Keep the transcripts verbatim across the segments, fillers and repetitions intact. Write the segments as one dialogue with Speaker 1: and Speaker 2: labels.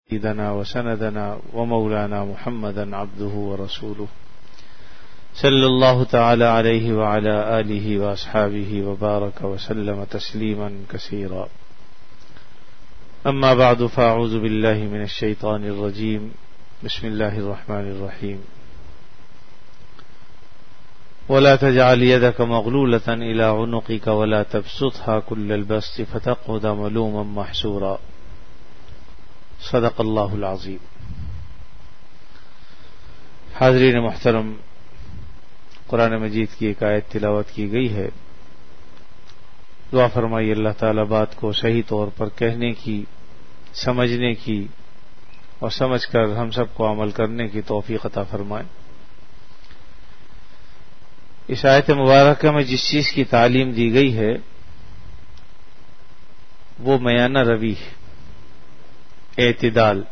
Speaker 1: سيدنا وسندنا ومولانا محمدا عبده ورسوله صلى الله تعالى عليه وعلى آله وأصحابه وبارك وسلم تسليما كثيرا. أما بعد فأعوذ بالله من الشيطان الرجيم. بسم الله الرحمن الرحيم. ولا تجعل يدك مغلولة إلى عنقك ولا تبسطها كل البسط فتقعد ملوما محسورا. صدق اللہ العظیم. حاضرین محترم، قرآن مجید کی ایک آیت تلاوت کی گئی ہے. دعا فرمائیے اللہ تعالی بات کو صحیح طور پر کہنے کی، سمجھنے کی اور سمجھ کر ہم سب کو عمل کرنے کی توفیق عطا فرمائے. اس آیت مبارکہ میں جس چیز کی تعلیم دی گئی ہے وہ میانہ روی ہے، اعتدال،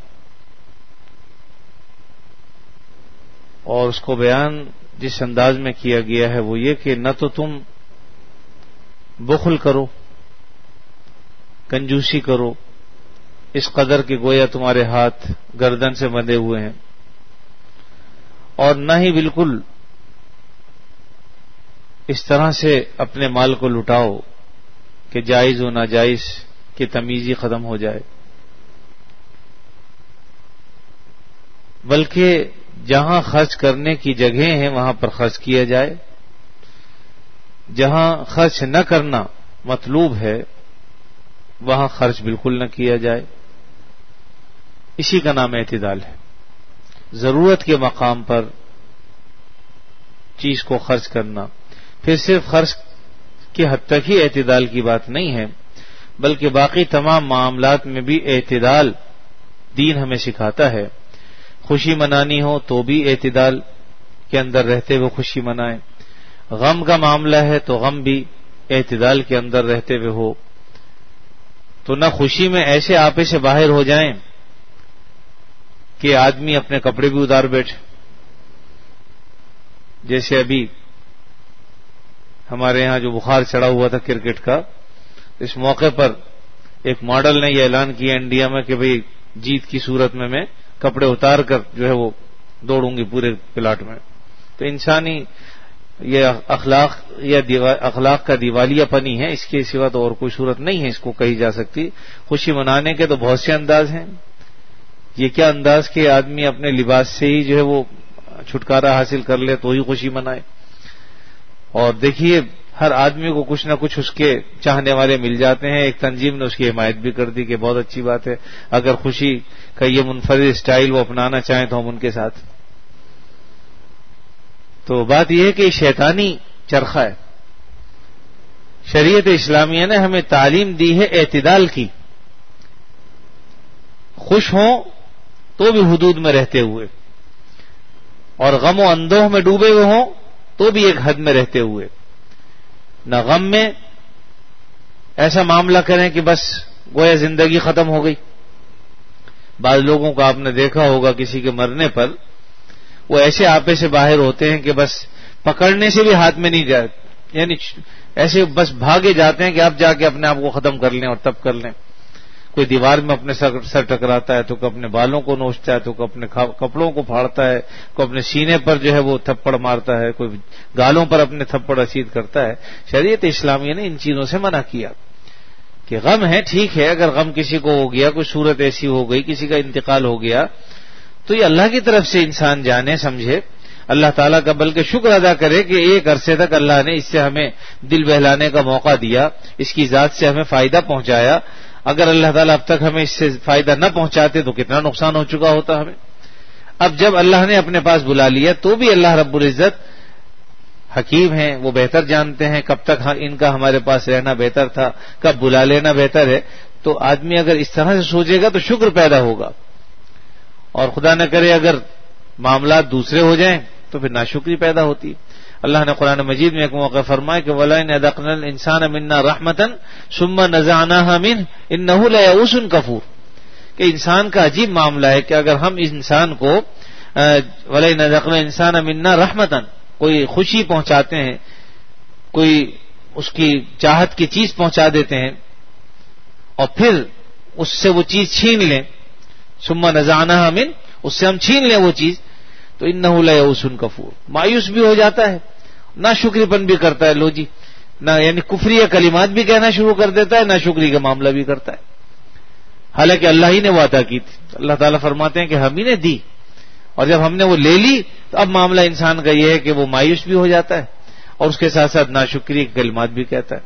Speaker 1: اور اس کو بیان جس انداز میں کیا گیا ہے وہ یہ کہ نہ تو تم بخل کرو، کنجوسی کرو اس قدر کہ گویا تمہارے ہاتھ گردن سے بندھے ہوئے ہیں، اور نہ ہی بالکل اس طرح سے اپنے مال کو لٹاؤ کہ جائز و ناجائز کی تمیز ہی ختم ہو جائے، بلکہ جہاں خرچ کرنے کی جگہیں ہیں وہاں پر خرچ کیا جائے، جہاں خرچ نہ کرنا مطلوب ہے وہاں خرچ بالکل نہ کیا جائے. اسی کا نام اعتدال ہے. ضرورت کے مقام پر چیز کو خرچ کرنا، پھر صرف خرچ کی حد تک ہی اعتدال کی بات نہیں ہے بلکہ باقی تمام معاملات میں بھی اعتدال دین ہمیں سکھاتا ہے. خوشی منانی ہو تو بھی اعتدال کے اندر رہتے ہوئے خوشی منائیں، غم کا معاملہ ہے تو غم بھی اعتدال کے اندر رہتے ہوئے ہو. تو نہ خوشی میں ایسے آپے سے باہر ہو جائیں کہ آدمی اپنے کپڑے بھی اتار بیٹھے. جیسے ابھی ہمارے یہاں جو بخار چڑھا ہوا تھا کرکٹ کا، اس موقع پر ایک ماڈل نے یہ اعلان کیا انڈیا میں کہ بھئی جیت کی صورت میں میں کپڑے اتار کر جو ہے وہ دوڑوں گی پورے پلاٹ میں. تو انسانی یہ اخلاق یا اخلاق کا دیوالیہ پنی ہے، اس کے سوا تو اور کوئی صورت نہیں ہے اس کو کہی جا سکتی. خوشی منانے کے تو بہت سے انداز ہیں. یہ کیا انداز کہ آدمی اپنے لباس سے ہی جو ہے وہ چھٹکارا حاصل کر لے تو ہی خوشی منائے. اور دیکھیے ہر آدمی کو کچھ نہ کچھ اس کے چاہنے والے مل جاتے ہیں. ایک تنظیم نے اس کی حمایت بھی کر دی کہ بہت اچھی بات ہے، اگر خوشی کا یہ منفرد اسٹائل وہ اپنانا چاہیں تو ہم ان کے ساتھ. تو بات یہ ہے کہ شیطانی چرخہ ہے. شریعت اسلامیہ نے ہمیں تعلیم دی ہے اعتدال کی. خوش ہوں تو بھی حدود میں رہتے ہوئے، اور غم و اندوہ میں ڈوبے ہوئے ہوں تو بھی ایک حد میں رہتے ہوئے. نہ غم میں ایسا معاملہ کریں کہ بس گویا زندگی ختم ہو گئی. بعض لوگوں کو آپ نے دیکھا ہوگا کسی کے مرنے پر وہ ایسے آپے سے باہر ہوتے ہیں کہ بس پکڑنے سے بھی ہاتھ میں نہیں جائے، یعنی ایسے بس بھاگے جاتے ہیں کہ آپ جا کے اپنے آپ کو ختم کر لیں اور تب کر لیں. کوئی دیوار میں اپنے سر, سر ٹکراتا ہے تو کوئی اپنے بالوں کو نوچتا ہے تو کوئی اپنے کپڑوں کو پھاڑتا ہے، کوئی اپنے سینے پر جو ہے وہ تھپڑ مارتا ہے، کوئی گالوں پر اپنے تھپڑ رسید کرتا ہے. شریعت اسلامیہ نے ان چیزوں سے منع کیا کہ غم ہے، ٹھیک ہے، اگر غم کسی کو ہو گیا، کوئی صورت ایسی ہو گئی، کسی کا انتقال ہو گیا تو یہ اللہ کی طرف سے انسان جانے سمجھے، اللہ تعالیٰ کا بلکہ شکر ادا کرے کہ ایک عرصے تک اللہ نے اس سے ہمیں دل بہلانے کا موقع دیا، اس کی ذات سے ہمیں فائدہ پہنچایا. اگر اللہ تعالیٰ اب تک ہمیں اس سے فائدہ نہ پہنچاتے تو کتنا نقصان ہو چکا ہوتا ہمیں. اب جب اللہ نے اپنے پاس بلا لیا تو بھی اللہ رب العزت حکیم ہیں، وہ بہتر جانتے ہیں کب تک ان کا ہمارے پاس رہنا بہتر تھا، کب بلا لینا بہتر ہے. تو آدمی اگر اس طرح سے سوچے گا تو شکر پیدا ہوگا، اور خدا نہ کرے اگر معاملات دوسرے ہو جائیں تو پھر ناشکری پیدا ہوتی. اللہ نے قرآن مجید میں ایک موقع فرمایا کہ وَلَئِنْ أَذَقْنَا الْإِنسَانَ مِنَّا رَحْمَةً ثُمَّ نَزَعْنَاهَا مِنْهُ إِنَّهُ لَيَئُوسٌ كَفُورٌ. کہ انسان کا عجیب معاملہ ہے کہ اگر ہم انسان کو وَلَئِنْ أَذَقْنَا الْإِنسَانَ مِنَّا رَحْمَةً کوئی خوشی پہنچاتے ہیں، کوئی اس کی چاہت کی چیز پہنچا دیتے ہیں اور پھر اس سے وہ چیز چھین لیں ثم نزعناها من، اس سے ہم چھین لیں وہ چیز، تو انہ لیئوس کفور، مایوس بھی ہو جاتا ہے، ناشکری پن بھی کرتا ہے، لو جی نہ یعنی کفری کلمات بھی کہنا شروع کر دیتا ہے، ناشکری کا معاملہ بھی کرتا ہے، حالانکہ اللہ ہی نے وہ عطا کی تھی۔ اللہ تعالیٰ فرماتے ہیں کہ ہم ہی نے دی، اور جب ہم نے وہ لے لی تو اب معاملہ انسان کا یہ ہے کہ وہ مایوس بھی ہو جاتا ہے اور اس کے ساتھ ساتھ ناشکری کے کلمات بھی کہتا ہے۔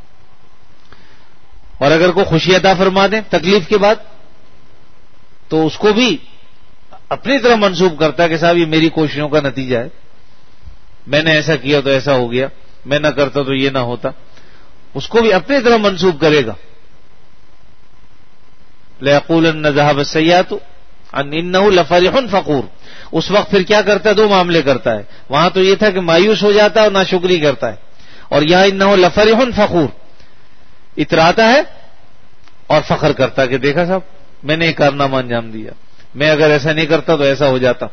Speaker 1: اور اگر کوئی خوشی عطا فرما دیں تکلیف کے بعد تو اس کو بھی اپنی طرح منسوب کرتا ہے کہ صاحب یہ میری کوششوں کا نتیجہ ہے، میں نے ایسا کیا تو ایسا ہو گیا، میں نہ کرتا تو یہ نہ ہوتا، اس کو بھی اپنی طرح منسوب کرے گا۔ لَيَقُولَنَّ ذَهَبَ السَّيِّئَاتُ أَنْ إِنَّهُ لَفَرِحٌ فَخُورٌ، اس وقت پھر کیا کرتا ہے؟ دو معاملے کرتا ہے، وہاں تو یہ تھا کہ مایوس ہو جاتا ہے اور ناشکری کرتا ہے، اور یہاں إِنَّهُ لَفَرِحٌ فَخُورٌ، اتراتا ہے اور فخر کرتا ہے کہ دیکھا صاحب میں نے ایک کارنامہ انجام دیا، میں اگر ایسا نہیں کرتا تو ایسا ہو جاتا۔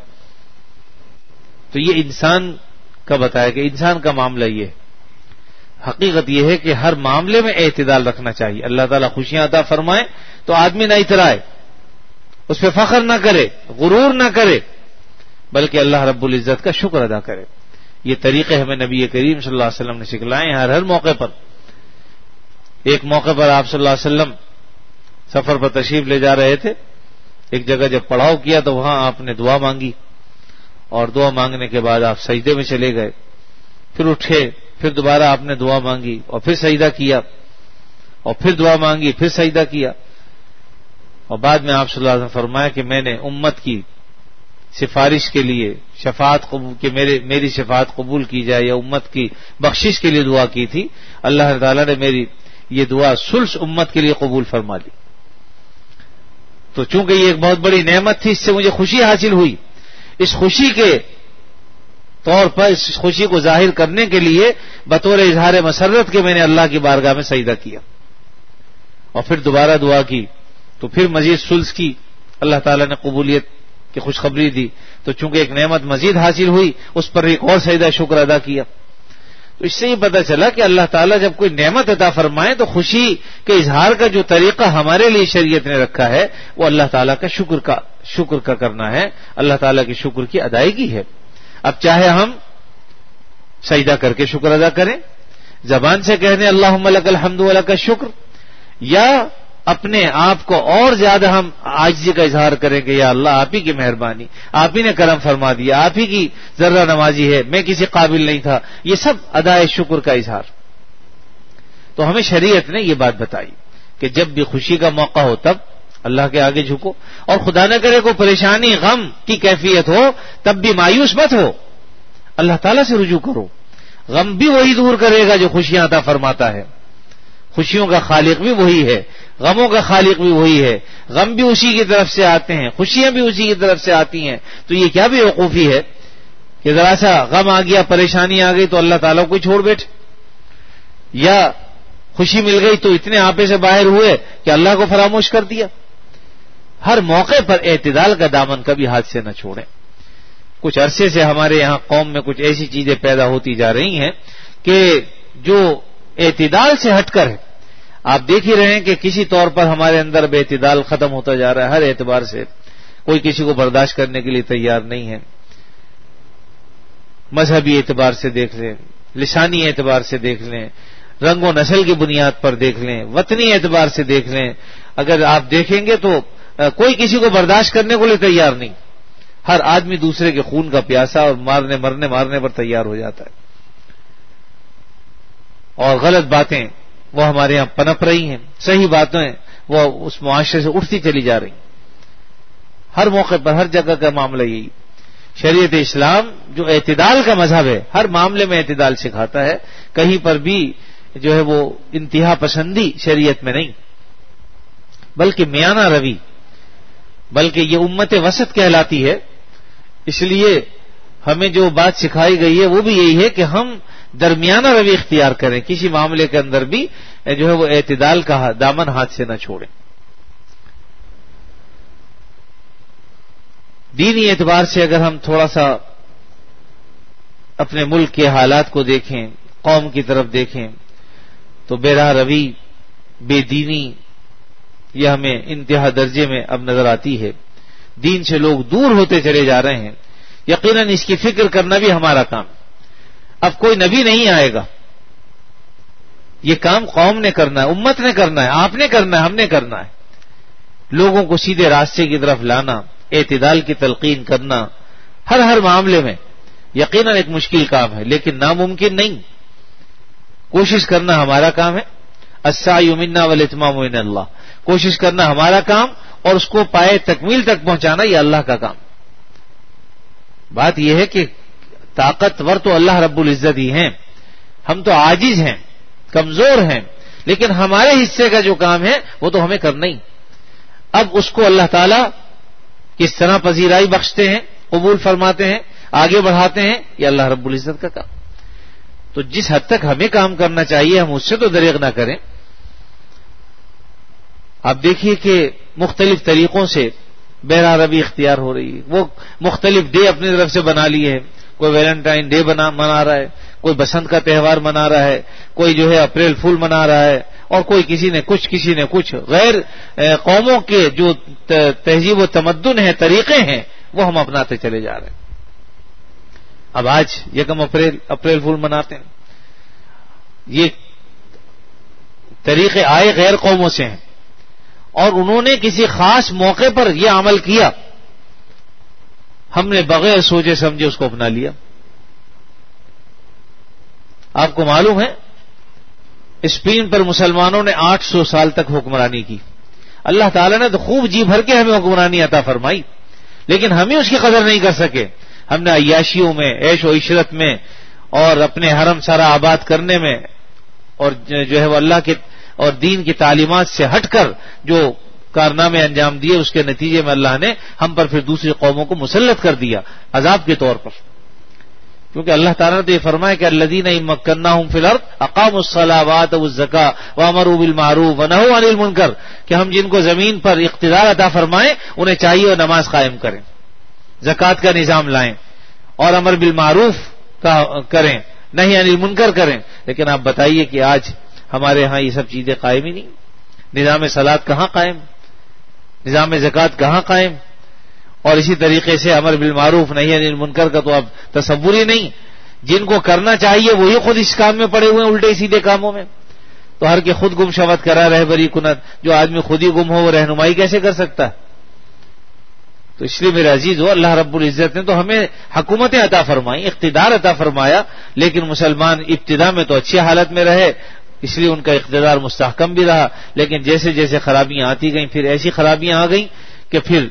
Speaker 1: تو یہ انسان کا بتایا کہ انسان کا معاملہ یہ ہے۔ حقیقت یہ ہے کہ ہر معاملے میں اعتدال رکھنا چاہیے۔ اللہ تعالیٰ خوشیاں عطا فرمائے تو آدمی نہ اترائے، اس پہ فخر نہ کرے، غرور نہ کرے، بلکہ اللہ رب العزت کا شکر ادا کرے۔ یہ طریقے ہمیں نبی کریم صلی اللہ علیہ وسلم نے سکھلائے ہیں ہر ہر موقع پر۔ ایک موقع پر آپ صلی اللہ علیہ وسلم سفر پر تشریف لے جا رہے تھے، ایک جگہ جب پڑاؤ کیا تو وہاں آپ نے دعا مانگی، اور دعا مانگنے کے بعد آپ سجدے میں چلے گئے، پھر اٹھے، پھر دوبارہ آپ نے دعا مانگی اور پھر سجدہ کیا، اور پھر دعا مانگی، پھر سجدہ کیا، اور بعد میں آپ صلی اللہ علیہ وسلم فرمایا کہ میں نے امت کی سفارش کے لیے شفاعت قبول کہ میرے میری شفاعت قبول کی جائے یا امت کی بخشش کے لیے دعا کی تھی، اللہ تعالیٰ نے میری یہ دعا ثلث امت کے لیے قبول فرما لی۔ تو چونکہ یہ ایک بہت بڑی نعمت تھی، اس سے مجھے خوشی حاصل ہوئی، اس خوشی کے طور پر اس خوشی کو ظاہر کرنے کے لیے بطور اظہار مسرت کے میں نے اللہ کی بارگاہ میں سجدہ کیا، اور پھر دوبارہ دعا کی تو پھر مزید ثلث کی، اللہ تعالیٰ نے قبولیت کی خوشخبری دی، تو چونکہ ایک نعمت مزید حاصل ہوئی اس پر ایک اور سجدہ شکر ادا کیا۔ تو اس سے یہ پتہ چلا کہ اللہ تعالیٰ جب کوئی نعمت عطا فرمائے تو خوشی کے اظہار کا جو طریقہ ہمارے لیے شریعت نے رکھا ہے وہ اللہ تعالیٰ کا شکر کا شکر کا کرنا ہے، اللہ تعالیٰ کے شکر کی ادائیگی ہے۔ اب چاہے ہم سجدہ کر کے شکر ادا کریں، زبان سے کہنے اللہم لک الحمد ولک الشکر، یا اپنے آپ کو اور زیادہ ہم عاجزی کا اظہار کریں کہ یا اللہ آپ ہی کی مہربانی، آپ ہی نے کرم فرما دیا، آپ ہی کی ذرہ نوازی ہے، میں کسی قابل نہیں تھا، یہ سب ادائے شکر کا اظہار۔ تو ہمیں شریعت نے یہ بات بتائی کہ جب بھی خوشی کا موقع ہو تب اللہ کے آگے جھکو، اور خدا نہ کرے کوئی پریشانی غم کی کیفیت ہو تب بھی مایوس مت ہو، اللہ تعالیٰ سے رجوع کرو، غم بھی وہی دور کرے گا جو خوشیاں عطا فرماتا ہے، خوشیوں کا خالق بھی وہی ہے، غموں کا خالق بھی وہی ہے، غم بھی اسی کی طرف سے آتے ہیں، خوشیاں بھی اسی کی طرف سے آتی ہیں، تو یہ کیا بیوقوفی ہے کہ ذرا سا غم آ گیا، پریشانی آ گئی تو اللہ تعالیٰ کو چھوڑ بیٹھے، یا خوشی مل گئی تو اتنے آپے سے باہر ہوئے کہ اللہ کو فراموش کر دیا۔ ہر موقع پر اعتدال کا دامن کبھی ہاتھ سے نہ چھوڑیں۔ کچھ عرصے سے ہمارے یہاں قوم میں کچھ ایسی چیزیں پیدا ہوتی جا رہی ہیں کہ جو اعتدال سے ہٹ کر ہے، آپ دیکھ ہی رہے ہیں کہ کسی طور پر ہمارے اندر اب اعتدال ختم ہوتا جا رہا ہے، ہر اعتبار سے کوئی کسی کو برداشت کرنے کے لیے تیار نہیں ہے، مذہبی اعتبار سے دیکھ لیں، لسانی اعتبار سے دیکھ لیں، رنگ و نسل کی بنیاد پر دیکھ لیں، وطنی اعتبار سے دیکھ لیں، اگر آپ دیکھیں گے تو کوئی کسی کو برداشت کرنے کو لیے تیار نہیں، ہر آدمی دوسرے کے خون کا پیاسا اور مارنے مرنے مارنے پر تیار ہو جاتا ہے، اور غلط باتیں وہ ہمارے یہاں پنپ رہی ہیں، صحیح باتیں وہ اس معاشرے سے اٹھتی چلی جا رہی ہیں، ہر موقع پر ہر جگہ کا معاملہ یہی۔ شریعت اسلام جو اعتدال کا مذہب ہے ہر معاملے میں اعتدال سکھاتا ہے، کہیں پر بھی جو ہے وہ انتہا پسندی شریعت میں نہیں، بلکہ میانہ روی، بلکہ یہ امت وسط کہلاتی ہے، اس لیے ہمیں جو بات سکھائی گئی ہے وہ بھی یہی ہے کہ ہم درمیانہ روی اختیار کریں، کسی معاملے کے اندر بھی جو ہے وہ اعتدال کا دامن ہاتھ سے نہ چھوڑیں۔ دینی اعتبار سے اگر ہم تھوڑا سا اپنے ملک کے حالات کو دیکھیں، قوم کی طرف دیکھیں، تو بے راہ روی، بے دینی یہ ہمیں انتہا درجے میں اب نظر آتی ہے۔ دین سے لوگ دور ہوتے چلے جا رہے ہیں، یقیناً اس کی فکر کرنا بھی ہمارا کام۔ اب کوئی نبی نہیں آئے گا، یہ کام قوم نے کرنا ہے، امت نے کرنا ہے، آپ نے کرنا ہے، ہم نے کرنا ہے۔ لوگوں کو سیدھے راستے کی طرف لانا، اعتدال کی تلقین کرنا ہر ہر معاملے میں یقیناً ایک مشکل کام ہے، لیکن ناممکن نہیں۔ کوشش کرنا ہمارا کام ہے، السعی منا والاتمام من اللہ، کوشش کرنا ہمارا کام اور اس کو پائے تکمیل تک پہنچانا یہ اللہ کا کام۔ بات یہ ہے کہ طاقتور تو اللہ رب العزت ہی ہیں، ہم تو عاجز ہیں، کمزور ہیں، لیکن ہمارے حصے کا جو کام ہے وہ تو ہمیں کرنا ہی۔ اب اس کو اللہ تعالی کس طرح پذیرائی بخشتے ہیں، قبول فرماتے ہیں، آگے بڑھاتے ہیں، یہ اللہ رب العزت کا کام۔ تو جس حد تک ہمیں کام کرنا چاہیے ہم اس سے تو دریغ نہ کریں۔ آپ دیکھیے کہ مختلف طریقوں سے بہر عربی اختیار ہو رہی ہے، وہ مختلف ڈے اپنی طرف سے بنا لیے ہیں، کوئی ویلنٹائن ڈے بنا منا رہا ہے، کوئی بسنت کا تہوار منا رہا ہے، کوئی جو ہے اپریل فول منا رہا ہے، اور کوئی کسی نے کچھ کسی نے کچھ۔ غیر قوموں کے جو تہذیب و تمدن ہیں، طریقے ہیں، وہ ہم اپناتے چلے جا رہے ہیں۔ اب آج یکم اپریل اپریل فول مناتے ہیں، یہ طریقے آئے غیر قوموں سے ہیں، اور انہوں نے کسی خاص موقع پر یہ عمل کیا، ہم نے بغیر سوچے سمجھے اس کو اپنا لیا۔ آپ کو معلوم ہے اسپین پر مسلمانوں نے آٹھ سو سال تک حکمرانی کی، اللہ تعالیٰ نے تو خوب جی بھر کے ہمیں حکمرانی عطا فرمائی، لیکن ہمیں اس کی قدر نہیں کر سکے۔ ہم نے عیاشیوں میں، عیش و عشرت میں، اور اپنے حرم سارا آباد کرنے میں، اور جو ہے وہ اللہ کے اور دین کی تعلیمات سے ہٹ کر جو کارنامے انجام دیے، اس کے نتیجے میں اللہ نے ہم پر پھر دوسری قوموں کو مسلط کر دیا عذاب کے طور پر، کیونکہ اللہ تعالیٰ نے تو یہ فرمایا کہ الذین ان مکناہم فی الارض اقاموا الصلاۃ وآتوا الزکاۃ وامروا بالمعروف ونہوا عن المنکر، کہ ہم جن کو زمین پر اقتدار عطا فرمائیں انہیں چاہیے وہ نماز قائم کریں، زکوٰۃ کا نظام لائیں، اور امر بالمعروف کا کریں، نہی عن المنکر کریں۔ لیکن آپ بتائیے کہ آج ہمارے ہاں یہ سب چیزیں قائم ہی نہیں، نظام صلاۃ کہاں قائم، نظام زکوٰۃ کہاں قائم، اور اسی طریقے سے امر بالمعروف نہی عن المنکر کا تو اب تصور ہی نہیں۔ جن کو کرنا چاہیے وہی خود اس کام میں پڑے ہوئے ہیں، الٹے سیدھے کاموں میں۔ تو ہر کے خود گم شوت کرا رہبری کنت، جو آدمی خود ہی گم ہو وہ رہنمائی کیسے کر سکتا ہے؟ تو اس لیے میرے عزیز ہو، اللہ رب العزت نے تو ہمیں حکومتیں عطا فرمائی، اقتدار عطا فرمایا، لیکن مسلمان ابتدا میں تو اچھی حالت میں رہے، اس لیے ان کا اقتدار مستحکم بھی رہا، لیکن جیسے جیسے خرابیاں آتی گئیں پھر ایسی خرابیاں آ گئیں کہ پھر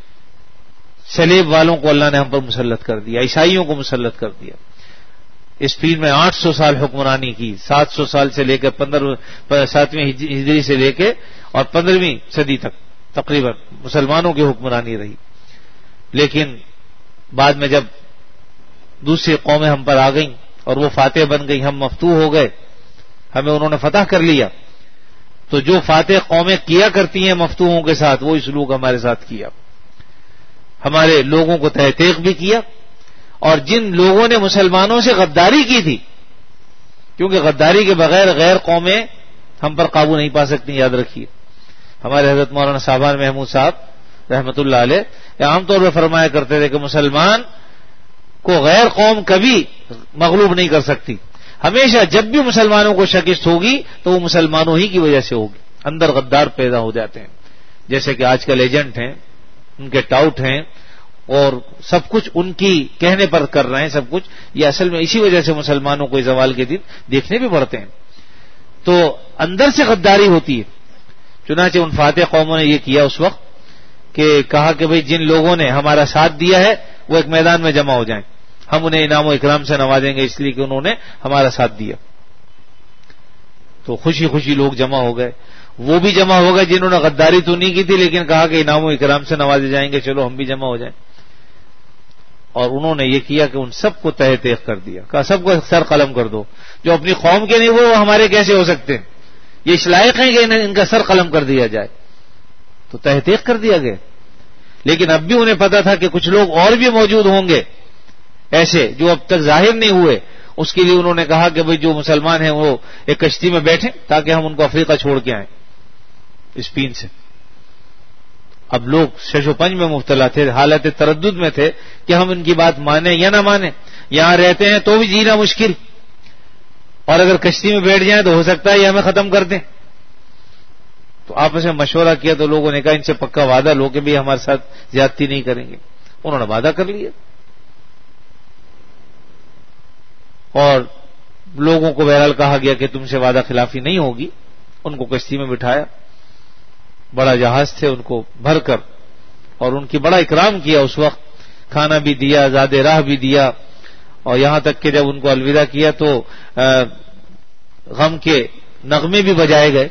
Speaker 1: سلیب والوں کو اللہ نے ہم پر مسلط کر دیا، عیسائیوں کو مسلط کر دیا۔ اسپین میں آٹھ سو سال حکمرانی کی، سات سو سال سے لے کر پندرہ ساتویں ہجری سے لے کے اور پندرہویں صدی تک تقریباً مسلمانوں کی حکمرانی رہی، لیکن بعد میں جب دوسری قومیں ہم پر آ گئیں اور وہ فاتح بن گئی، ہم مفتوح ہو گئے، ہمیں انہوں نے فتح کر لیا، تو جو فاتح قومیں کیا کرتی ہیں مفتوحوں کے ساتھ وہی سلوک ہمارے ساتھ کیا، ہمارے لوگوں کو تہ تیغ بھی کیا۔ اور جن لوگوں نے مسلمانوں سے غداری کی تھی، کیونکہ غداری کے بغیر غیر قومیں ہم پر قابو نہیں پا سکتی، یاد رکھیے۔ ہمارے حضرت مولانا صاحبان محمود صاحب رحمۃ اللہ علیہ عام طور پہ فرمایا کرتے تھے کہ مسلمان کو غیر قوم کبھی مغلوب نہیں کر سکتی، ہمیشہ جب بھی مسلمانوں کو شکست ہوگی تو وہ مسلمانوں ہی کی وجہ سے ہوگی، اندر غدار پیدا ہو جاتے ہیں، جیسے کہ آج کل ایجنٹ ہیں، ان کے ٹاؤٹ ہیں، اور سب کچھ ان کی کہنے پر کر رہے ہیں، سب کچھ یہ اصل میں اسی وجہ سے مسلمانوں کو زوال کے دن دیکھنے بھی پڑتے ہیں، تو اندر سے غداری ہوتی ہے۔ چنانچہ ان فاتح قوموں نے یہ کیا اس وقت کہ کہا کہ بھئی جن لوگوں نے ہمارا ساتھ دیا ہے وہ ایک میدان میں جمع ہو جائیں، ہم انہیں انعام و اکرام سے نوازیں گے اس لیے کہ انہوں نے ہمارا ساتھ دیا۔ تو خوشی خوشی لوگ جمع ہو گئے، وہ بھی جمع ہو گئے جنہوں نے غداری تو نہیں کی تھی لیکن کہا کہ انعام و اکرام سے نوازے جائیں گے، چلو ہم بھی جمع ہو جائیں۔ اور انہوں نے یہ کیا کہ ان سب کو تہ تیغ کر دیا، کہا سب کو سر قلم کر دو، جو اپنی قوم کے نہیں وہ ہمارے کیسے ہو سکتے ہیں، یہ اس لائق ہیں کہ ان کا سر قلم کر دیا جائے، تو تہ تیغ کر دیا گیا۔ لیکن اب بھی انہیں پتا تھا کہ کچھ لوگ اور بھی موجود ہوں گے ایسے جو اب تک ظاہر نہیں ہوئے، اس کے لیے انہوں نے کہا کہ بھئی جو مسلمان ہیں وہ ایک کشتی میں بیٹھیں تاکہ ہم ان کو افریقہ چھوڑ کے آئیں اسپین سے۔ اب لوگ شش و پنج میں مبتلا تھے، حالت تردد میں تھے کہ ہم ان کی بات مانیں یا نہ مانیں. یہاں رہتے ہیں تو بھی جینا مشکل، اور اگر کشتی میں بیٹھ جائیں تو ہو سکتا ہے یہ ہمیں ختم کر دیں. تو آپس میں مشورہ کیا تو لوگوں نے کہا ان سے پکا وعدہ لو کہ بھی ہمارے ساتھ زیادتی نہیں کریں گے. انہوں نے وعدہ کر لیا اور لوگوں کو بہرحال کہا گیا کہ تم سے وعدہ خلافی نہیں ہوگی. ان کو کشتی میں بٹھایا، بڑا جہاز تھے، ان کو بھر کر، اور ان کی بڑا اکرام کیا. اس وقت کھانا بھی دیا، زاد راہ بھی دیا، اور یہاں تک کہ جب ان کو الوداع کیا تو غم کے نغمے بھی بجائے گئے.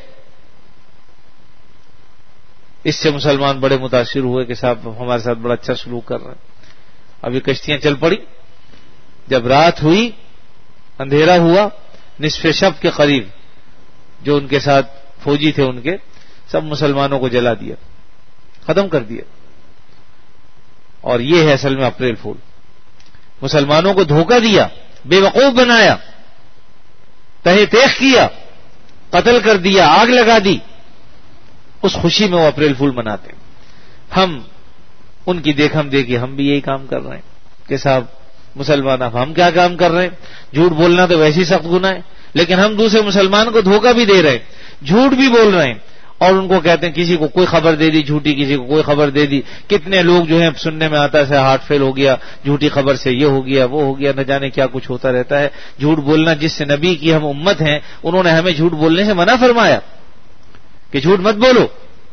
Speaker 1: اس سے مسلمان بڑے متاثر ہوئے کہ صاحب ہمارے ساتھ بڑا اچھا سلوک کر رہے ہیں. اب یہ کشتیاں چل پڑی. جب رات ہوئی، اندھیرا ہوا، نصف شب کے قریب جو ان کے ساتھ فوجی تھے ان کے سب مسلمانوں کو جلا دیا، ختم کر دیا. اور یہ ہے اصل میں اپریل فول. مسلمانوں کو دھوکہ دیا، بے وقوف بنایا، تہے تیخ کیا، قتل کر دیا، آگ لگا دی. اس خوشی میں وہ اپریل فول مناتے ہیں. ہم ان کی دیکھ ہم دیکھیے ہم بھی یہی کام کر رہے ہیں کہ صاحب مسلمان اب ہم کیا کام کر رہے ہیں. جھوٹ بولنا تو ویسے ہی سخت گناہ ہے، لیکن ہم دوسرے مسلمان کو دھوکہ بھی دے رہے ہیں، جھوٹ بھی بول رہے ہیں، اور ان کو کہتے ہیں کسی کو کوئی خبر دے دی جھوٹی، کسی کو کوئی خبر دے دی. کتنے لوگ جو ہیں سننے میں آتا ہے ہارٹ فیل ہو گیا جھوٹی خبر سے، یہ ہو گیا وہ ہو گیا، نہ جانے کیا کچھ ہوتا رہتا ہے. جھوٹ بولنا، جس سے نبی کی ہم امت ہیں انہوں نے ہمیں جھوٹ بولنے سے منع فرمایا کہ جھوٹ مت بولو،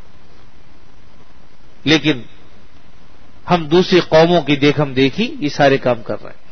Speaker 1: لیکن ہم دوسری قوموں کی دیکھ ہم دیکھی یہ سارے کام کر رہے ہیں.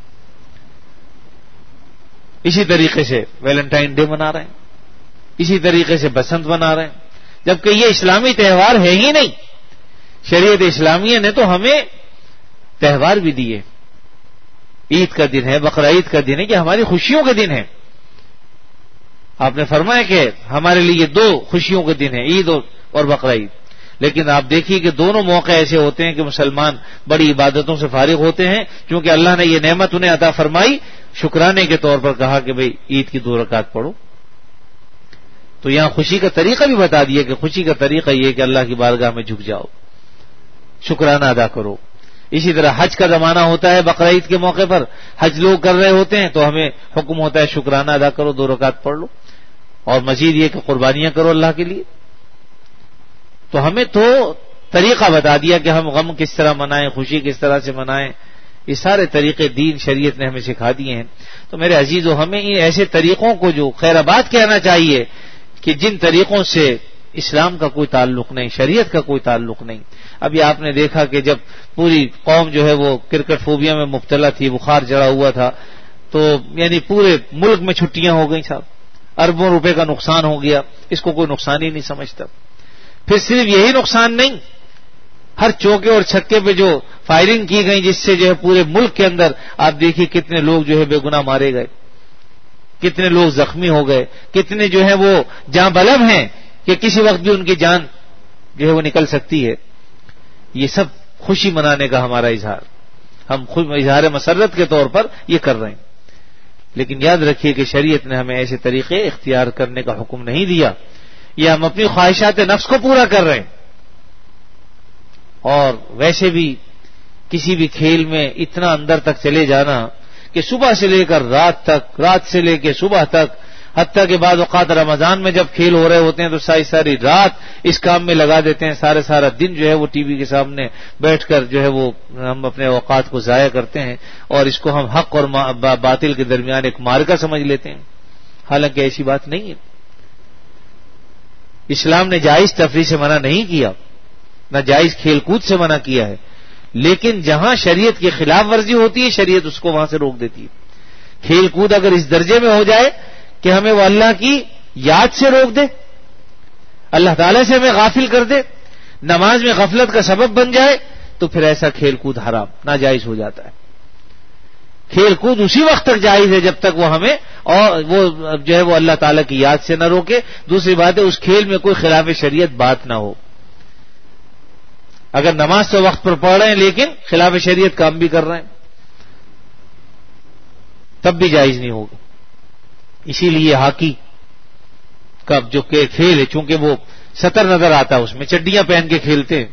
Speaker 1: اسی طریقے سے ویلنٹائن ڈے منا رہے ہیں، اسی طریقے سے بسنت منا رہے ہیں، جبکہ یہ اسلامی تہوار ہے ہی نہیں. شریعت اسلامیہ نے تو ہمیں تہوار بھی دیے. عید کا دن ہے، بقرعید کا دن ہے، کہ ہماری خوشیوں کے دن ہے. آپ نے فرمایا کہ ہمارے لیے دو خوشیوں کے دن ہیں، عید اور بقرعید. لیکن آپ دیکھیے کہ دونوں موقع ایسے ہوتے ہیں کہ مسلمان بڑی عبادتوں سے فارغ ہوتے ہیں، کیونکہ اللہ نے یہ نعمت انہیں عطا فرمائی. شکرانے کے طور پر کہا کہ بھئی عید کی دو رکعت پڑھو. تو یہاں خوشی کا طریقہ بھی بتا دیا کہ خوشی کا طریقہ یہ کہ اللہ کی بارگاہ میں جھک جاؤ، شکرانہ ادا کرو. اسی طرح حج کا زمانہ ہوتا ہے، بقرعید کے موقع پر حج لوگ کر رہے ہوتے ہیں تو ہمیں حکم ہوتا ہے شکرانہ ادا کرو، دو رکعت پڑھ لو، اور مزید یہ کہ قربانیاں کرو اللہ کے لیے. تو ہمیں تو طریقہ بتا دیا کہ ہم غم کس طرح منائیں، خوشی کس طرح سے منائیں. یہ سارے طریقے دین شریعت نے ہمیں سکھا دیے ہیں. تو میرے عزیزو، ہمیں ان ایسے طریقوں کو جو خیر آباد کہنا چاہیے کہ جن طریقوں سے اسلام کا کوئی تعلق نہیں، شریعت کا کوئی تعلق نہیں. ابھی آپ نے دیکھا کہ جب پوری قوم جو ہے وہ کرکٹ فوبیا میں مبتلا تھی، بخار چڑھا ہوا تھا، تو یعنی پورے ملک میں چھٹیاں ہو گئیں صاحب، اربوں روپے کا نقصان ہو گیا. اس کو کوئی نقصان ہی نہیں سمجھتا. پھر صرف یہی نقصان نہیں، ہر چوکے اور چھکے پہ جو فائرنگ کی گئی، جس سے جو ہے پورے ملک کے اندر آپ دیکھیے کتنے لوگ جو ہے بے گناہ مارے گئے، کتنے لوگ زخمی ہو گئے، کتنے جو ہیں وہ جاں بلب ہیں کہ کسی وقت بھی ان کی جان جو ہے وہ نکل سکتی ہے. یہ سب خوشی منانے کا ہمارا اظہار، ہم خود اظہار مسرت کے طور پر یہ کر رہے ہیں. لیکن یاد رکھیے کہ شریعت نے ہمیں ایسے طریقے اختیار کرنے کا حکم نہیں دیا. یہ ہم اپنی خواہشات نفس کو پورا کر رہے ہیں. اور ویسے بھی کسی بھی کھیل میں اتنا اندر تک چلے جانا کہ صبح سے لے کر رات تک، رات سے لے کے صبح تک، حتیٰ کہ بعض اوقات رمضان میں جب کھیل ہو رہے ہوتے ہیں تو ساری ساری رات اس کام میں لگا دیتے ہیں، سارے سارا دن جو ہے وہ ٹی وی کے سامنے بیٹھ کر جو ہے وہ ہم اپنے اوقات کو ضائع کرتے ہیں، اور اس کو ہم حق اور باطل کے درمیان ایک مارکہ سمجھ لیتے ہیں. حالانکہ ایسی بات نہیں ہے. اسلام نے جائز تفریح سے منع نہیں کیا، نہ جائز کھیل کود سے منع کیا ہے، لیکن جہاں شریعت کی خلاف ورزی ہوتی ہے شریعت اس کو وہاں سے روک دیتی ہے. کھیل کود اگر اس درجے میں ہو جائے کہ ہمیں وہ اللہ کی یاد سے روک دے، اللہ تعالی سے ہمیں غافل کر دے، نماز میں غفلت کا سبب بن جائے، تو پھر ایسا کھیل کود حرام، ناجائز ہو جاتا ہے. کھیل کود اسی وقت تک جائز ہے جب تک وہ ہمیں اور وہ جو ہے وہ اللہ تعالی کی یاد سے نہ روکے. دوسری بات ہے اس کھیل میں کوئی خلاف شریعت بات نہ ہو. اگر نماز تو وقت پر پڑھ رہے ہیں لیکن خلاف شریعت کام بھی کر رہے ہیں تب بھی جائز نہیں ہوگا. اسی لیے ہاکی کا جو کھیل ہے چونکہ وہ سطر نظر آتا ہے، اس میں چڈیاں پہن کے کھیلتے ہیں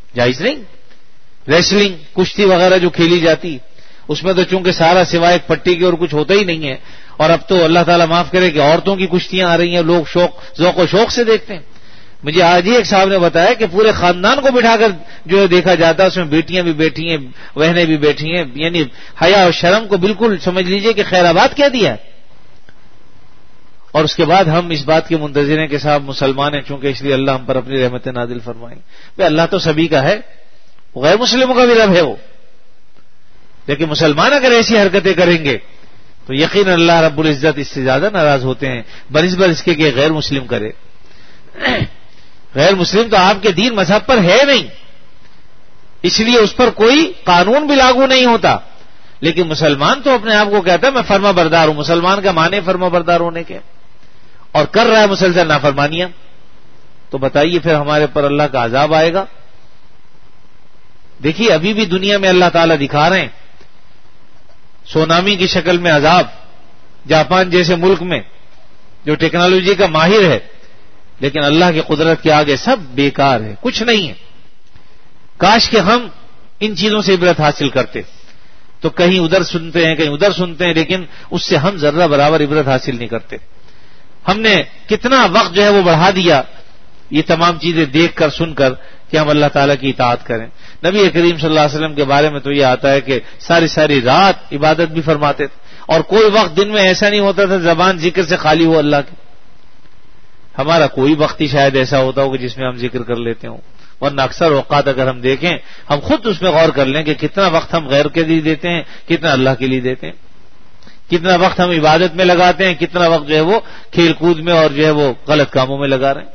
Speaker 1: جائز نہیں. ریسلنگ کشتی وغیرہ جو کھیلی جاتی اس میں تو چونکہ سارا سوائے ایک پٹی کے اور کچھ ہوتا ہی نہیں ہے, اور اب تو اللہ تعالیٰ معاف کرے کہ عورتوں کی کشتیاں آ رہی ہیں, لوگ شوق ذوق و شوق سے دیکھتے ہیں. مجھے آج ہی ایک صاحب نے بتایا کہ پورے خاندان کو بٹھا کر جو ہے دیکھا جاتا ہے, اس میں بیٹیاں بھی بیٹھی ہیں, بہنیں بھی بیٹھی ہیں, یعنی حیا اور شرم کو بالکل سمجھ لیجئے کہ خیر آباد کہہ دیا ہے. اور اس کے بعد ہم اس بات کے منتظر ہیں کہ صاحب مسلمان ہیں, چونکہ اس لیے اللہ ہم پر اپنی رحمت نازل فرمائیں. بھئی اللہ تو سبھی کا ہے, غیر مسلموں کا بھی رب ہے وہ, لیکن مسلمان اگر ایسی حرکتیں کریں گے تو یقیناً اللہ رب العزت اس سے زیادہ ناراض ہوتے ہیں بنسبت اس کے کہ غیر مسلم کرے. غیر مسلم تو آپ کے دین مذہب پر ہے نہیں, اس لیے اس پر کوئی قانون بھی لاگو نہیں ہوتا, لیکن مسلمان تو اپنے آپ کو کہتا ہے میں فرما بردار ہوں. مسلمان کا معنی فرما بردار ہونے کے, اور کر رہا ہے مسلسل نافرمانیاں, تو بتائیے پھر ہمارے پر اللہ کا عذاب آئے گا. دیکھیے ابھی بھی دنیا میں اللہ تعالیٰ دکھا رہے ہیں سونامی کی شکل میں عذاب. جاپان جیسے ملک میں جو ٹیکنالوجی کا ماہر ہے, لیکن اللہ کی قدرت کے آگے سب بیکار ہے, کچھ نہیں ہے. کاش کہ ہم ان چیزوں سے عبرت حاصل کرتے, تو کہیں ادھر سنتے ہیں کہیں ادھر سنتے ہیں, لیکن اس سے ہم ذرہ برابر عبرت حاصل نہیں کرتے. ہم نے کتنا وقت جو ہے وہ بڑھا دیا یہ تمام چیزیں دیکھ کر سن کر کہ ہم اللہ تعالیٰ کی اطاعت کریں. نبی کریم صلی اللہ علیہ وسلم کے بارے میں تو یہ آتا ہے کہ ساری ساری رات عبادت بھی فرماتے تھے, اور کوئی وقت دن میں ایسا نہیں ہوتا تھا زبان ذکر سے خالی ہو اللہ کی. ہمارا کوئی وقت ہی شاید ایسا ہوتا ہو کہ جس میں ہم ذکر کر لیتے ہوں, ورنہ اکثر اوقات اگر ہم دیکھیں ہم خود اس میں غور کر لیں کہ کتنا وقت ہم غیر کے لیے دیتے ہیں, کتنا اللہ کے لیے دیتے ہیں, کتنا وقت ہم عبادت میں لگاتے ہیں, کتنا وقت جو ہے وہ کھیل کود میں اور جو ہے وہ غلط کاموں میں لگا رہے ہیں.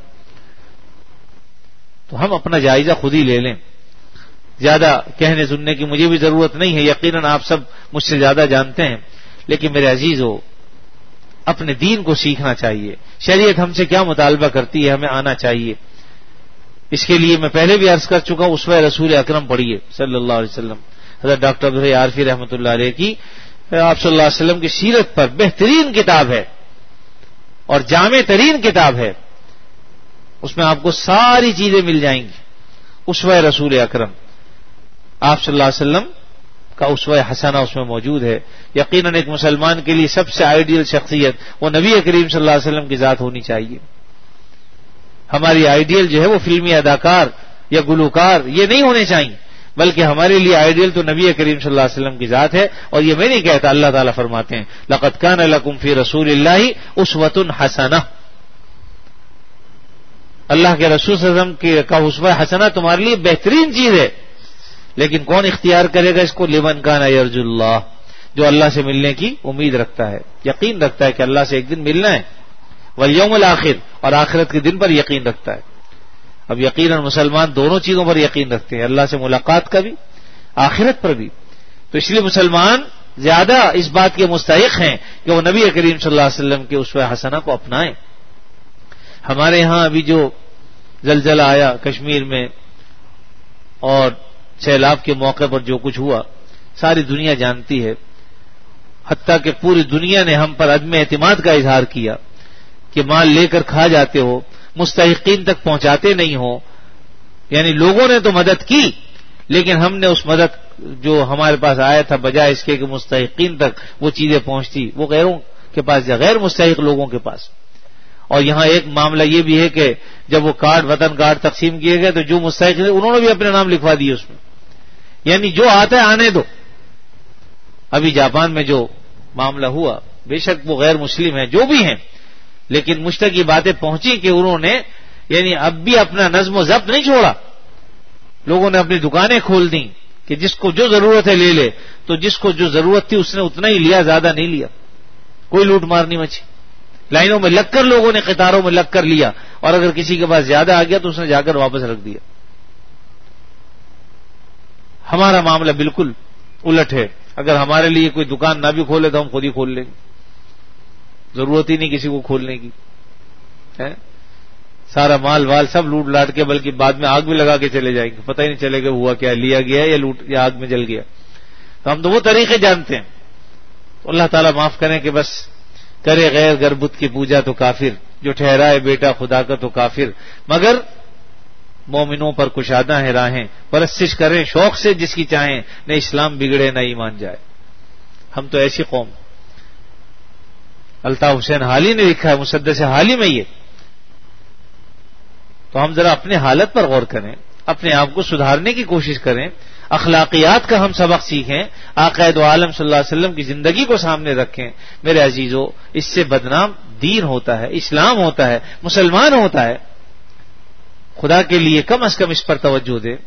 Speaker 1: تو ہم اپنا جائزہ خود ہی لے لیں. زیادہ کہنے سننے کی مجھے بھی ضرورت نہیں ہے, یقیناً آپ سب مجھ سے زیادہ جانتے ہیں, لیکن میرے عزیزو اپنے دین کو سیکھنا چاہیے. شریعت ہم سے کیا مطالبہ کرتی ہے ہمیں آنا چاہیے. اس کے لیے میں پہلے بھی عرض کر چکا ہوں, اسوہ رسول اکرم پڑھیے صلی اللہ علیہ وسلم. حضرت ڈاکٹر عبدالحی عارفی رحمۃ اللہ علیہ کی آپ صلی اللہ علیہ وسلم کی سیرت پر بہترین کتاب ہے اور جامع ترین کتاب ہے. اس میں آپ کو ساری چیزیں مل جائیں گی. اسوہ رسول اکرم آپ صلی اللہ علیہ وسلم کا اسوہ حسنہ اس میں موجود ہے. یقیناً ایک مسلمان کے لیے سب سے آئیڈیل شخصیت وہ نبی کریم صلی اللہ علیہ وسلم کی ذات ہونی چاہیے. ہماری آئیڈیل جو ہے وہ فلمی اداکار یا گلوکار یہ نہیں ہونے چاہیے, بلکہ ہمارے لیے آئیڈیل تو نبی کریم صلی اللہ علیہ وسلم کی ذات ہے. اور یہ میں نہیں کہتا, اللہ تعالیٰ فرماتے ہیں لقد کان لکم فی رسول اللہ اسوۃ حسنہ. اللہ کے رسول صلی اللہ علیہ وسلم کا اسوہ حسنہ تمہارے لیے بہترین چیز ہے, لیکن کون اختیار کرے گا اس کو؟ لمن کان یرجو اللہ, جو اللہ سے ملنے کی امید رکھتا ہے, یقین رکھتا ہے کہ اللہ سے ایک دن ملنا ہے, والیوم الآخر, اور آخرت کے دن پر یقین رکھتا ہے. اب یقیناً مسلمان دونوں چیزوں پر یقین رکھتے ہیں, اللہ سے ملاقات کا بھی آخرت پر بھی. تو اس لیے مسلمان زیادہ اس بات کے مستحق ہیں کہ وہ نبی کریم صلی اللہ علیہ وسلم کے اسوہ حسنہ کو اپنائیں. ہمارے ہاں ابھی جو زلزلہ آیا کشمیر میں اور سیلاب کے موقع پر جو کچھ ہوا ساری دنیا جانتی ہے, حتیٰ کہ پوری دنیا نے ہم پر عدم اعتماد کا اظہار کیا کہ مال لے کر کھا جاتے ہو, مستحقین تک پہنچاتے نہیں ہو. یعنی لوگوں نے تو مدد کی, لیکن ہم نے اس مدد جو ہمارے پاس آیا تھا بجائے اس کے کہ مستحقین تک وہ چیزیں پہنچتی, وہ غیروں کے پاس یا غیر مستحق لوگوں کے پاس. اور یہاں ایک معاملہ یہ بھی ہے کہ جب وہ کارڈ وطن کارڈ تقسیم کیے گئے تو جو مستحق تھے انہوں نے بھی اپنے نام لکھوا دیے اس میں. یعنی جو آتا ہے آنے دو. ابھی جاپان میں جو معاملہ ہوا بے شک وہ غیر مسلم ہیں جو بھی ہیں, لیکن مشتاق کی باتیں پہنچی کہ انہوں نے یعنی اب بھی اپنا نظم و ضبط نہیں چھوڑا. لوگوں نے اپنی دکانیں کھول دیں کہ جس کو جو ضرورت ہے لے لے, تو جس کو جو ضرورت تھی اس نے اتنا ہی لیا, زیادہ نہیں لیا. کوئی لوٹ مار نہیں مچی. لائنوں میں لگ کر لوگوں نے قطاروں میں لگ کر لیا, اور اگر کسی کے پاس زیادہ آ گیا تو اس نے جا کر واپس رکھ دیا. ہمارا معاملہ بالکل الٹ ہے. اگر ہمارے لیے کوئی دکان نہ بھی کھولے تو ہم خود ہی کھول لیں گے, ضرورت ہی نہیں کسی کو کھولنے کی. سارا مال وال سب لوٹ لاٹ کے, بلکہ بعد میں آگ بھی لگا کے چلے جائیں گے, پتہ ہی نہیں چلے گا ہوا کیا, لیا گیا یا لوٹ یا آگ میں جل گیا. تو ہم تو وہ طریقے جانتے ہیں. تو اللہ تعالیٰ معاف کریں کہ بس کرے غیر گر بت کی پوجا تو کافر, جو ٹھہرائے بیٹا خدا کا تو کافر. مگر مومنوں پر کشادہ ہیں راہیں، پرستش کریں شوق سے جس کی چاہیں، نہ اسلام بگڑے نہ ایمان جائے۔ ہم تو ایسی قوم۔ الطاف حسین حالی نے لکھا ہے مسدس حالی میں یہ، تو ہم ذرا اپنے حالت پر غور کریں، اپنے آپ کو سدھارنے کی کوشش کریں، اخلاقیات کا ہم سبق سیکھیں، آقا دو عالم صلی اللہ علیہ وسلم کی زندگی کو سامنے رکھیں۔ میرے عزیزو، اس سے بدنام دین ہوتا ہے، اسلام ہوتا ہے، مسلمان ہوتا ہے۔ خدا کے لیے کم از کم اس پر توجہ دیں۔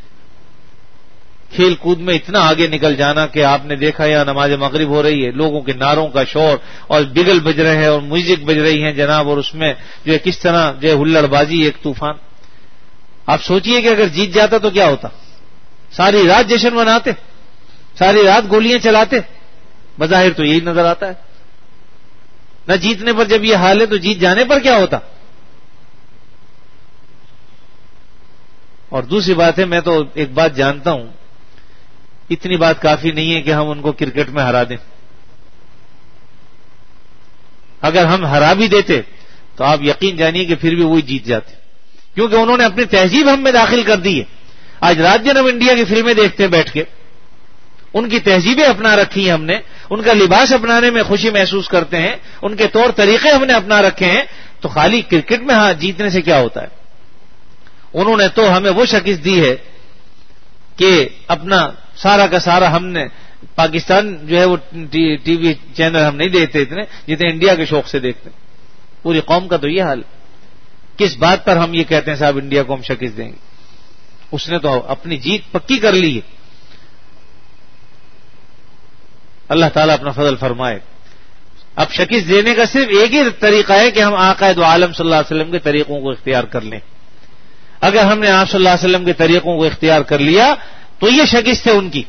Speaker 1: کھیل کود میں اتنا آگے نکل جانا کہ آپ نے دیکھا یا نماز مغرب ہو رہی ہے، لوگوں کے نعروں کا شور اور بگل بج رہے ہیں اور میوزک بج رہی ہیں جناب، اور اس میں جو ہے کس طرح جو ہے ہلڑ بازی ایک طوفان۔ آپ سوچئے کہ اگر جیت جاتا تو کیا ہوتا؟ ساری رات جشن مناتے، ساری رات گولیاں چلاتے، بظاہر تو یہی نظر آتا ہے۔ نہ جیتنے پر جب یہ حال ہے تو جیت جانے پر کیا ہوتا؟ اور دوسری بات ہے، میں تو ایک بات جانتا ہوں، اتنی بات کافی نہیں ہے کہ ہم ان کو کرکٹ میں ہرا دیں۔ اگر ہم ہرا بھی دیتے تو آپ یقین جانیے کہ پھر بھی وہی جیت جاتے، کیونکہ انہوں نے اپنی تہذیب ہم میں داخل کر دی ہے۔ آج رات جنم انڈیا کی فلمیں دیکھتے ہیں بیٹھ کے، ان کی تہذیبیں اپنا رکھی ہیں ہم نے، ان کا لباس اپنانے میں خوشی محسوس کرتے ہیں، ان کے طور طریقے ہم نے اپنا رکھے ہیں، تو خالی کرکٹ میں ہاں جیتنے سے کیا ہوتا ہے؟ انہوں نے تو ہمیں وہ شکست دی ہے کہ اپنا سارا کا سارا ہم نے پاکستان جو ہے وہ ٹی وی چینل ہم نہیں دیکھتے اتنے جتنے انڈیا کے شوق سے دیکھتے۔ پوری قوم کا تو یہ حال۔ کس بات پر ہم یہ کہتے ہیں صاحب انڈیا کو ہم شکست دیں گے؟ اس نے تو اپنی جیت پکی کر لی ہے۔ اللہ تعالیٰ اپنا فضل فرمائے۔ اب شکست دینے کا صرف ایک ہی طریقہ ہے کہ ہم آقا دو عالم صلی اللہ علیہ وسلم کے طریقوں کو اختیار کر لیں۔ اگر ہم نے آپ صلی اللہ علیہ وسلم کے طریقوں کو اختیار کر لیا تو یہ شکست ہے ان کی۔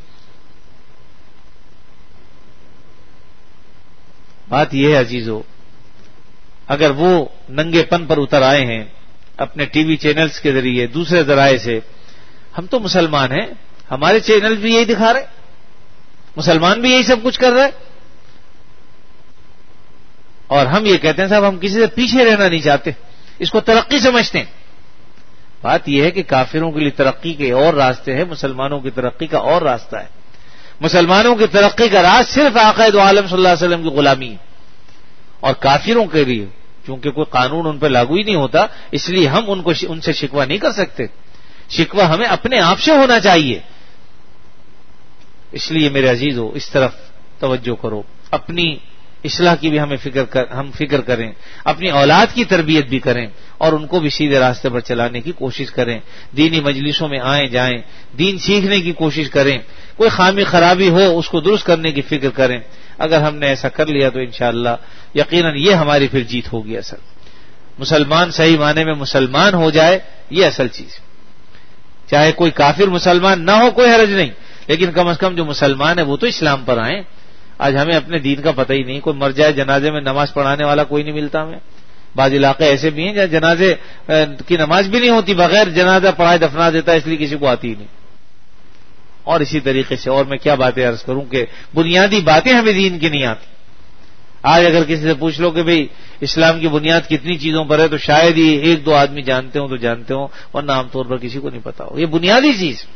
Speaker 1: بات یہ ہے عزیزو، اگر وہ ننگے پن پر اتر آئے ہیں اپنے ٹی وی چینلز کے ذریعے، دوسرے ذرائع سے، ہم تو مسلمان ہیں، ہمارے چینل بھی یہی دکھا رہے، مسلمان بھی یہی سب کچھ کر رہے، اور ہم یہ کہتے ہیں صاحب ہم کسی سے پیچھے رہنا نہیں چاہتے، اس کو ترقی سمجھتے ہیں۔ بات یہ ہے کہ کافروں کے لیے ترقی کے اور راستے ہیں، مسلمانوں کی ترقی کا اور راستہ ہے۔ مسلمانوں کی ترقی کا راز صرف آقا دو عالم صلی اللہ علیہ وسلم کی غلامی ہے، اور کافروں کے لیے چونکہ کوئی قانون ان پہ لاگو ہی نہیں ہوتا، اس لیے ہم ان کو ان سے شکوہ نہیں کر سکتے، شکوہ ہمیں اپنے آپ سے ہونا چاہیے۔ اس لیے میرے عزیزو اس طرف توجہ کرو، اپنی اصلاح کی بھی ہمیں فکر کر ہم فکر کریں، اپنی اولاد کی تربیت بھی کریں اور ان کو بھی سیدھے راستے پر چلانے کی کوشش کریں، دینی مجلسوں میں آئیں جائیں، دین سیکھنے کی کوشش کریں، کوئی خامی خرابی ہو اس کو درست کرنے کی فکر کریں۔ اگر ہم نے ایسا کر لیا تو انشاءاللہ یقیناً یہ ہماری پھر جیت ہوگی۔ اصل مسلمان صحیح معنی میں مسلمان ہو جائے، یہ اصل چیز، چاہے کوئی کافر مسلمان نہ ہو کوئی حرج نہیں، لیکن کم از کم جو مسلمان ہے وہ تو اسلام پر آئیں۔ آج ہمیں اپنے دین کا پتہ ہی نہیں، کوئی مر جائے جنازے میں نماز پڑھانے والا کوئی نہیں ملتا ہمیں۔ بعض علاقے ایسے بھی ہیں جہاں جنازے کی نماز بھی نہیں ہوتی، بغیر جنازہ پڑھائے دفنا دیتا ہے، اس لیے کسی کو آتی ہی نہیں۔ اور اسی طریقے سے اور میں کیا باتیں عرض کروں کہ بنیادی باتیں ہمیں دین کی نہیں آتی۔ آج اگر کسی سے پوچھ لو کہ بھئی اسلام کی بنیاد کتنی چیزوں پر ہے تو شاید ہی ایک دو آدمی جانتے ہوں تو جانتے ہوں، ورنہ عام طور پر کسی کو نہیں پتا ہو۔ یہ بنیادی چیز۔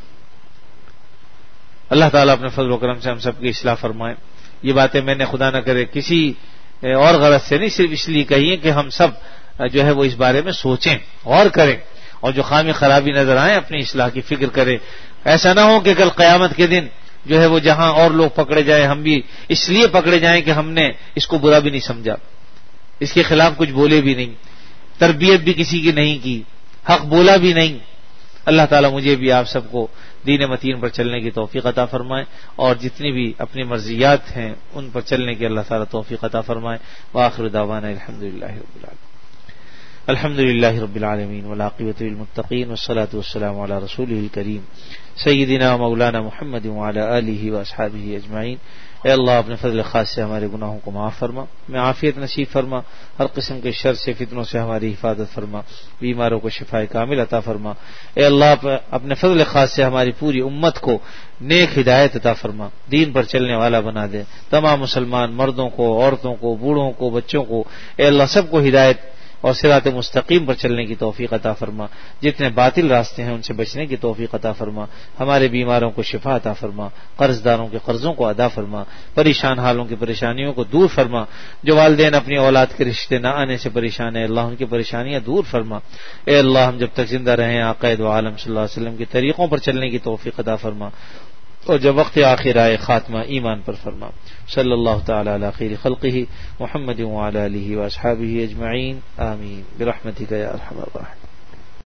Speaker 1: اللہ تعالیٰ اپنے فضل و کرم سے ہم سب کی اصلاح فرمائے۔ یہ باتیں میں نے خدا نہ کرے کسی اور غرض سے نہیں، صرف اس لیے کہی ہے کہ ہم سب جو ہے وہ اس بارے میں سوچیں، غور کریں، اور جو خامی خرابی نظر آئیں اپنی اصلاح کی فکر کریں۔ ایسا نہ ہو کہ کل قیامت کے دن جو ہے وہ جہاں اور لوگ پکڑے جائیں ہم بھی اس لیے پکڑے جائیں کہ ہم نے اس کو برا بھی نہیں سمجھا، اس کے خلاف کچھ بولے بھی نہیں، تربیت بھی کسی کی نہیں کی، حق بولا بھی نہیں۔ اللہ تعالیٰ مجھے بھی آپ سب کو دین متین پر چلنے کی توفیق عطا فرمائے، اور جتنی بھی اپنی مرضیات ہیں ان پر چلنے کی اللہ تعالیٰ توفیق عطا فرمائے۔ وآخر دعوانا الحمدللہ رب العالمین الحمدللہ رب العالمین والعاقبۃ للمتقین والصلاة والسلام علی رسولہ الکریم سیدنا مولانا محمد وعلی آلہ واصحابہ اجمعین۔ اے اللہ اپنے فضل خاص سے ہمارے گناہوں کو معاف فرما، میں عافیت نصیب فرما، ہر قسم کے شر سے فتنوں سے ہماری حفاظت فرما، بیماروں کو شفائے کامل عطا فرما۔ اے اللہ اپنے فضل خاص سے ہماری پوری امت کو نیک ہدایت عطا فرما، دین پر چلنے والا بنا دے۔ تمام مسلمان مردوں کو، عورتوں کو، بوڑھوں کو، بچوں کو اے اللہ سب کو ہدایت اور صراط مستقیم پر چلنے کی توفیق عطا فرما، جتنے باطل راستے ہیں ان سے بچنے کی توفیق عطا فرما، ہمارے بیماروں کو شفا عطا فرما، قرض داروں کے قرضوں کو ادا فرما، پریشان حالوں کی پریشانیوں کو دور فرما، جو والدین اپنی اولاد کے رشتے نہ آنے سے پریشان ہیں اللہ ان کی پریشانیاں دور فرما، اے اللہ ہم جب تک زندہ رہیں آقا دو عالم صلی اللہ علیہ وسلم کے طریقوں پر چلنے کی توفیق عطا فرما، اور جب وقت آخر آئے خاتمہ ایمان پر فرما۔ صلی اللہ تعالی علی خیر خلقہ محمد وعلی آلہ واصحابہ اجمعین، آمین برحمتک یا ارحم الراحمین۔